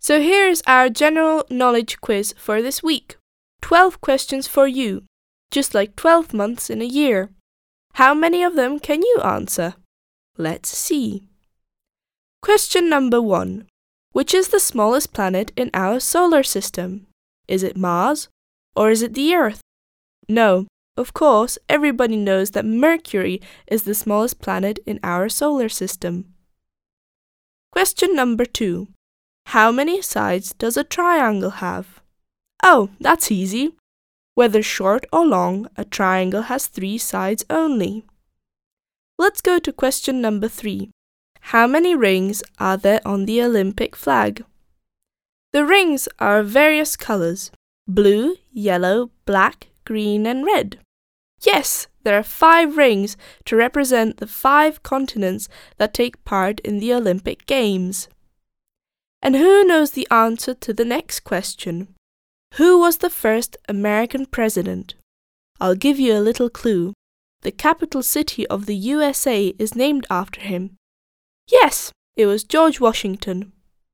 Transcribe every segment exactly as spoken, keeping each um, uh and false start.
So here is our general knowledge quiz for this week. twelve questions for you, just like twelve months in a year. How many of them can you answer? Let's see. Question number one. Which is the smallest planet in our solar system? Is it Mars or is it the Earth? No, of course, everybody knows that Mercury is the smallest planet in our solar system. Question number two. How many sides does a triangle have? Oh, that's easy. Whether short or long, a triangle has three sides only. Let's go to question number three. How many rings are there on the Olympic flag? The rings are of various colors: blue, yellow, black, green, and red. Yes, there are five rings to represent the five continents that take part in the Olympic Games. And who knows the answer to the next question? Who was the first American president? I'll give you a little clue. The capital city of the U S A is named after him. Yes, it was George Washington.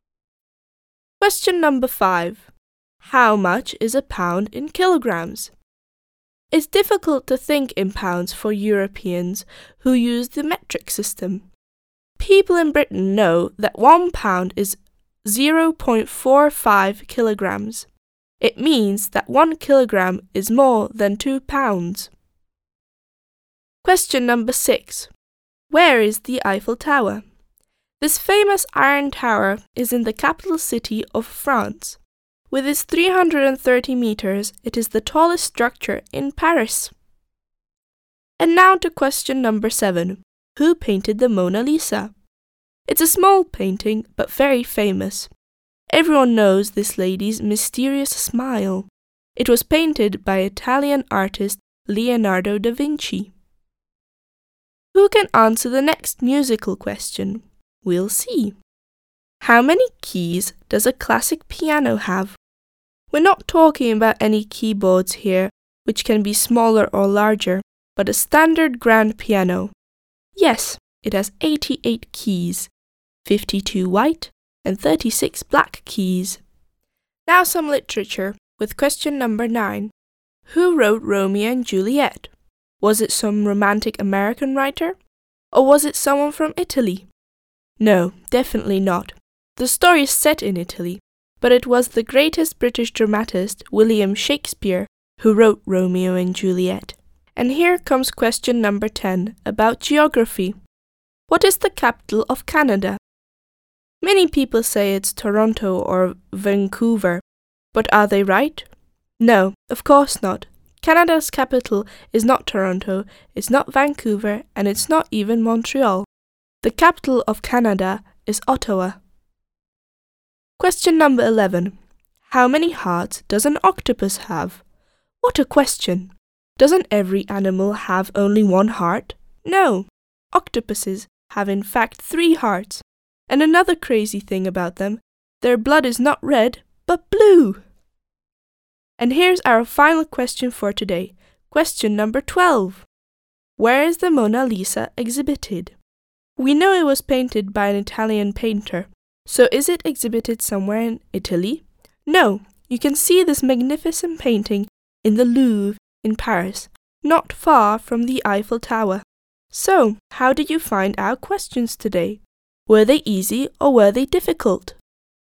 Question number five. How much is a pound in kilograms? It's difficult to think in pounds for Europeans who use the metric system. People in Britain know that one pound is zero point four five kilograms. It means that one kilogram is more than two pounds. Question number six. Where is the Eiffel Tower? This famous iron tower is in the capital city of France. With its three hundred thirty meters, it is the tallest structure in Paris. And now to question number seven. Who painted the Mona Lisa? It's a small painting, but very famous. Everyone knows this lady's mysterious smile. It was painted by Italian artist Leonardo da Vinci. Who can answer the next musical question? We'll see. How many keys does a classic piano have? We're not talking about any keyboards here, which can be smaller or larger, but a standard grand piano. Yes, it has eighty-eight keys, fifty-two white and thirty-six black keys. Now some literature with question number nine. Who wrote Romeo and Juliet? Was it some romantic American writer? Or was it someone from Italy? No, definitely not. The story is set in Italy, but it was the greatest British dramatist, William Shakespeare, who wrote Romeo and Juliet. And here comes question number ten, about geography. What is the capital of Canada? Many people say it's Toronto or Vancouver, but are they right? No, of course not. Canada's capital is not Toronto, it's not Vancouver, and it's not even Montreal. The capital of Canada is Ottawa. Question number eleven. How many hearts does an octopus have? What a question! Doesn't every animal have only one heart? No, octopuses have in fact three hearts. And another crazy thing about them, their blood is not red, but blue. And here's our final question for today. Question number twelve. Where is the Mona Lisa exhibited? We know it was painted by an Italian painter. So is it exhibited somewhere in Italy? No, you can see this magnificent painting in the Louvre in Paris, not far from the Eiffel Tower. So, how did you find our questions today? Were they easy or were they difficult?